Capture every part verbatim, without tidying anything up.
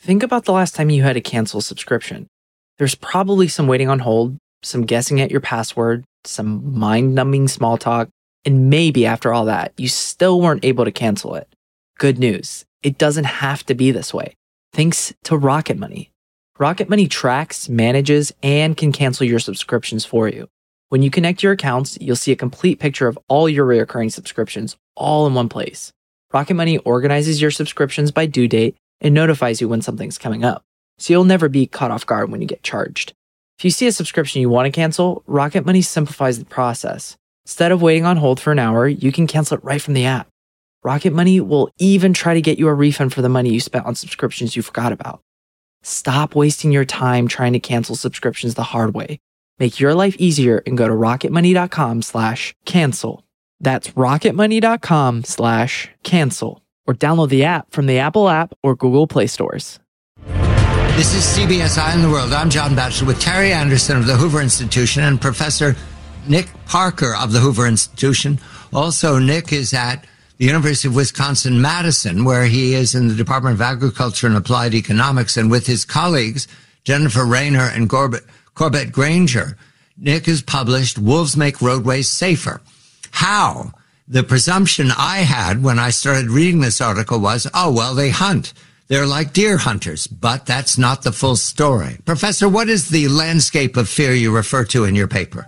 think about the last time you had to cancel a subscription. There's probably some waiting on hold, some guessing at your password, some mind-numbing small talk, and maybe after all that, you still weren't able to cancel it. Good news, it doesn't have to be this way. Thanks to Rocket Money. Rocket Money tracks, manages, and can cancel your subscriptions for you. When you connect your accounts, you'll see a complete picture of all your recurring subscriptions all in one place. Rocket Money organizes your subscriptions by due date and notifies you when something's coming up, so you'll never be caught off guard when you get charged. If you see a subscription you want to cancel, Rocket Money simplifies the process. Instead of waiting on hold for an hour, you can cancel it right from the app. Rocket Money will even try to get you a refund for the money you spent on subscriptions you forgot about. Stop wasting your time trying to cancel subscriptions the hard way. Make your life easier and go to rocketmoney.com slash cancel. That's rocketmoney.com slash cancel. Or download the app from the Apple app or Google Play stores. This is C B S Eye on the World. I'm John Batchelor with Terry Anderson of the Hoover Institution and Professor Nick Parker of the Hoover Institution. Also, Nick is at the University of Wisconsin-Madison, where he is in the Department of Agriculture and Applied Economics, and with his colleagues, Jennifer Rayner and Corbett, Corbett Granger, Nick has published Wolves Make Roadways Safer. How? The presumption I had when I started reading this article was, oh, well, they hunt. They're like deer hunters, but that's not the full story. Professor, what is the landscape of fear you refer to in your paper?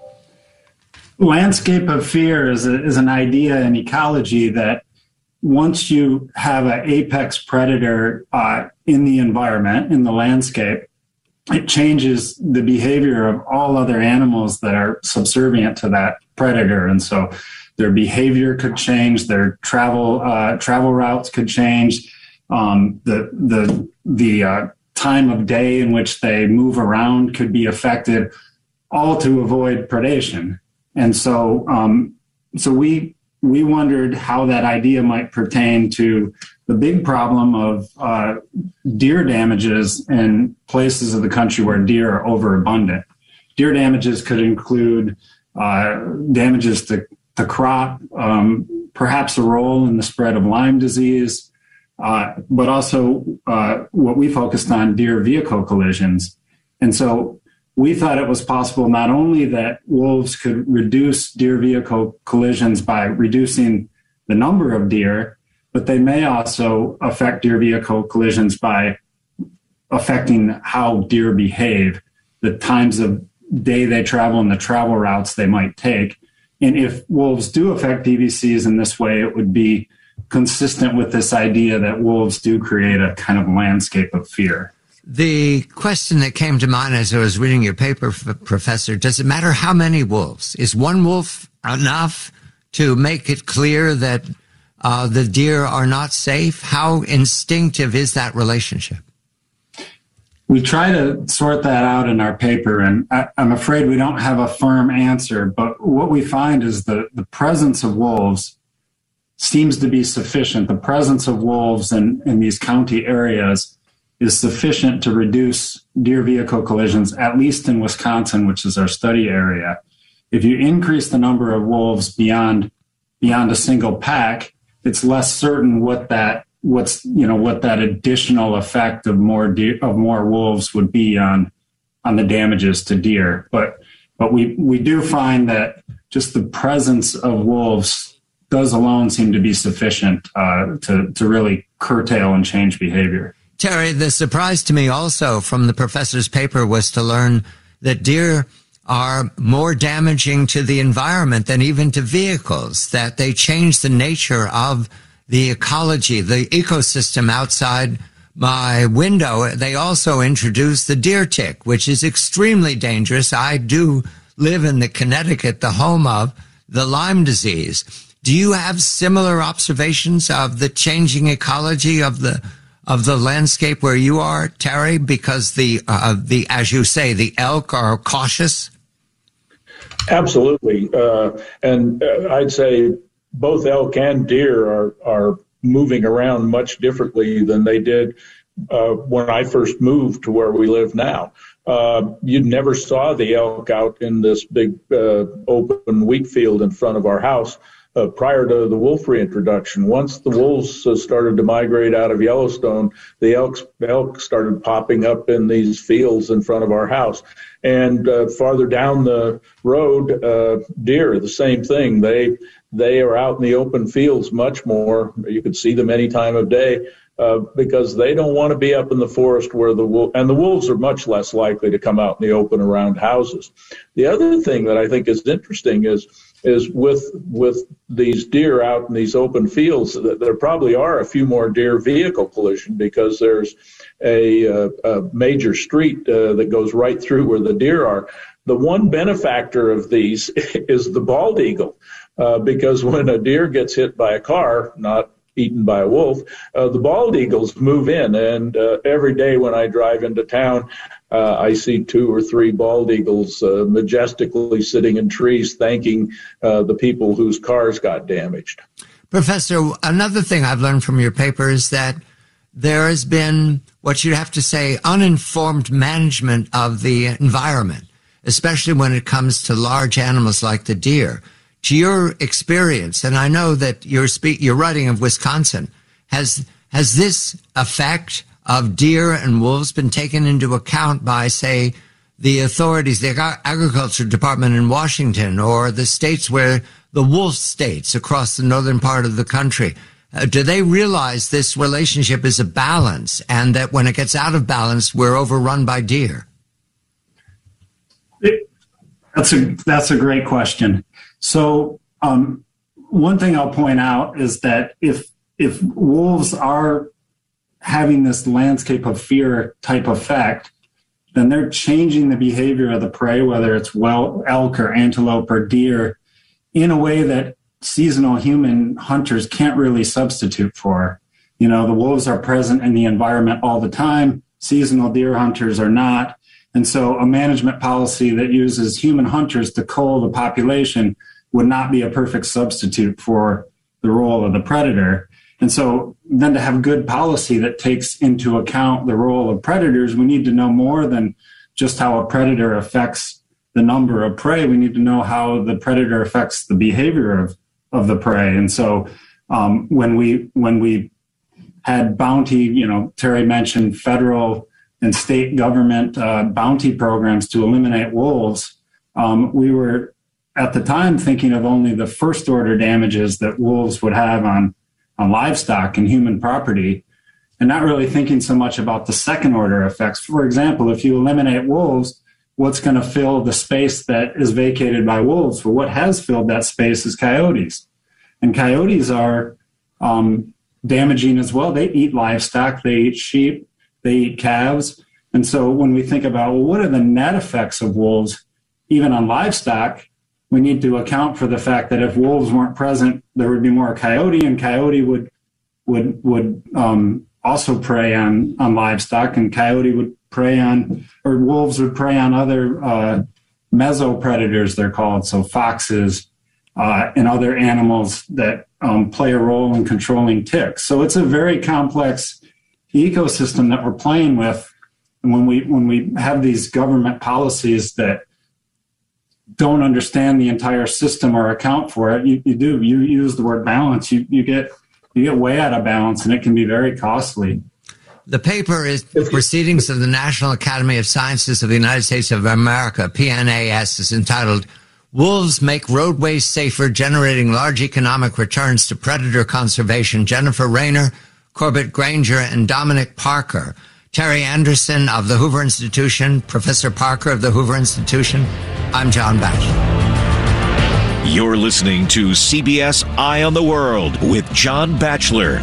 Landscape of fear is, a, is an idea in ecology that once you have an apex predator uh, in the environment, in the landscape, it changes the behavior of all other animals that are subservient to that predator. And so their behavior could change, their travel uh, travel routes could change, um, the the the uh, time of day in which they move around could be affected, all to avoid predation. And so um, so we we wondered how that idea might pertain to the big problem of uh, deer damages in places of the country where deer are overabundant. Deer damages could include uh, damages to the crop, um, perhaps a role in the spread of Lyme disease, uh, but also uh, what we focused on, deer vehicle collisions. And so we thought it was possible not only that wolves could reduce deer vehicle collisions by reducing the number of deer, but they may also affect deer vehicle collisions by affecting how deer behave, the times of day they travel and the travel routes they might take. And if wolves do affect P V Cs in this way, it would be consistent with this idea that wolves do create a kind of landscape of fear. The question that came to mind as I was reading your paper, Professor, does it matter how many wolves? Is one wolf enough to make it clear that uh, the deer are not safe? How instinctive is that relationship? We try to sort that out in our paper, and I, I'm afraid we don't have a firm answer, but what we find is the, the presence of wolves seems to be sufficient. The presence of wolves in, in these county areas is sufficient to reduce deer vehicle collisions, at least in Wisconsin, which is our study area. If you increase the number of wolves beyond beyond a single pack, it's less certain what that what's you know what that additional effect of more deer, of more wolves would be on on the damages to deer. But but we we do find that just the presence of wolves does alone seem to be sufficient uh, to to really curtail and change behavior. Terry, the surprise to me also from the professor's paper was to learn that deer are more damaging to the environment than even to vehicles, that they change the nature of the ecology, the ecosystem outside my window. They also introduce the deer tick, which is extremely dangerous. I do live in the Connecticut, the home of the Lyme disease. Do you have similar observations of the changing ecology of the of the landscape where you are, Terry, because the, uh, the as you say, the elk are cautious? Absolutely. Uh, and uh, I'd say both elk and deer are, are moving around much differently than they did uh, when I first moved to where we live now. Uh, you never saw the elk out in this big uh, open wheat field in front of our house. uh, prior to the wolf reintroduction. Once the wolves uh, started to migrate out of Yellowstone, the elk, elk started popping up in these fields in front of our house. And uh, farther down the road, uh, deer, the same thing. They they are out in the open fields much more. You could see them any time of day uh, because they don't want to be up in the forest where the wolf, and the wolves are much less likely to come out in the open around houses. The other thing that I think is interesting is is with with these deer out in these open fields, that there probably are a few more deer vehicle collision because there's a, a, a major street uh, that goes right through where the deer are. The one benefactor of these is the bald eagle, uh, because when a deer gets hit by a car, not eaten by a wolf, uh, the bald eagles move in. And uh, every day when I drive into town, uh, I see two or three bald eagles uh, majestically sitting in trees thanking uh, the people whose cars got damaged. Professor, another thing I've learned from your paper is that there has been what you'd have to say uninformed management of the environment, especially when it comes to large animals like the deer. To your experience, and I know that you're speak, you're writing of Wisconsin, has has this effect of deer and wolves been taken into account by, say, the authorities, the agriculture department in Washington, or the states where the wolf states across the northern part of the country? Uh, do they realize this relationship is a balance, and that when it gets out of balance, we're overrun by deer? It, that's a that's a great question. So um, one thing I'll point out is that if if wolves are having this landscape of fear type effect, then they're changing the behavior of the prey, whether it's well elk or antelope or deer, in a way that seasonal human hunters can't really substitute for. You know, the wolves are present in the environment all the time. Seasonal deer hunters are not. And so a management policy that uses human hunters to cull the population would not be a perfect substitute for the role of the predator. And so then to have good policy that takes into account the role of predators, we need to know more than just how a predator affects the number of prey. We need to know how the predator affects the behavior of, of the prey. And so um, when we when we had bounty, you know, Terry mentioned federal and state government uh, bounty programs to eliminate wolves, um, we were at the time thinking of only the first order damages that wolves would have on, on livestock and human property, and not really thinking so much about the second order effects. For example, if you eliminate wolves, what's going to fill the space that is vacated by wolves? Well, what has filled that space is coyotes. And coyotes are um, damaging as well. They eat livestock, they eat sheep, they eat calves. And so when we think about, well, what are the net effects of wolves, even on livestock, we need to account for the fact that if wolves weren't present, there would be more coyote, and coyote would would would um, also prey on, on livestock, and coyote would prey on, or wolves would prey on other uh, mesopredators, they're called, so foxes uh, and other animals that um, play a role in controlling ticks. So it's a very complex ecosystem that we're playing with. And when we when we have these government policies that don't understand the entire system or account for it, you, you do. You use the word balance. You you get you get way out of balance, and it can be very costly. The paper is Proceedings of the National Academy of Sciences of the United States of America, P N A S, is entitled "Wolves Make Roadways Safer, Generating Large Economic Returns to Predator Conservation." Jennifer Rayner, Corbett Granger, and Dominic Parker. Terry Anderson of the Hoover Institution, Professor Parker of the Hoover Institution. I'm John Batchelor. You're listening to C B S Eye on the World with John Batchelor.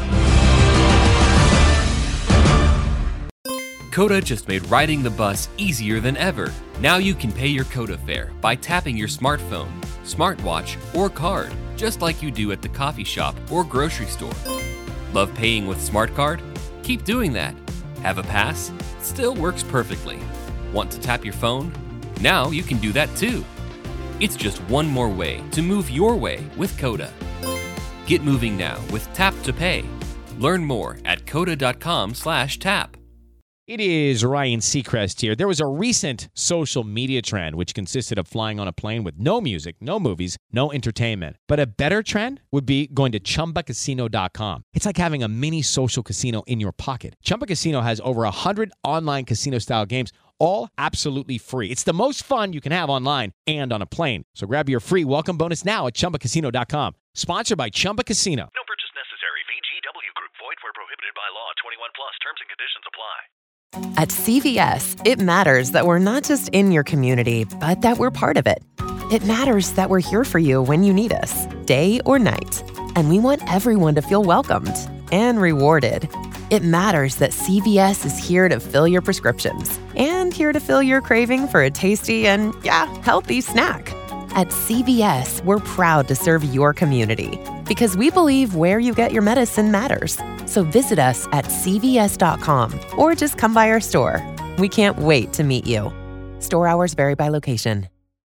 Coda just made riding the bus easier than ever. Now you can pay your Coda fare by tapping your smartphone, smartwatch, or card, just like you do at the coffee shop or grocery store. Love paying with SmartCard? Keep doing that. Have a pass? Still works perfectly. Want to tap your phone? Now you can do that too. It's just one more way to move your way with Coda. Get moving now with Tap to Pay. Learn more at coda dot com slash tap. It is Ryan Seacrest here. There was a recent social media trend which consisted of flying on a plane with no music, no movies, no entertainment. But a better trend would be going to Chumba Casino dot com. It's like having a mini social casino in your pocket. Chumba Casino has over one hundred online casino-style games, all absolutely free. It's the most fun you can have online and on a plane. So grab your free welcome bonus now at Chumba Casino dot com. Sponsored by Chumba Casino. No purchase necessary. V G W Group. Void where prohibited by law. twenty-one plus. Terms and conditions apply. At C V S, it matters that we're not just in your community, but that we're part of it. It matters that we're here for you when you need us, day or night. And we want everyone to feel welcomed and rewarded. It matters that C V S is here to fill your prescriptions and here to fill your craving for a tasty and, yeah, healthy snack. At C V S, we're proud to serve your community because we believe where you get your medicine matters. So visit us at C V S dot com or just come by our store. We can't wait to meet you. Store hours vary by location.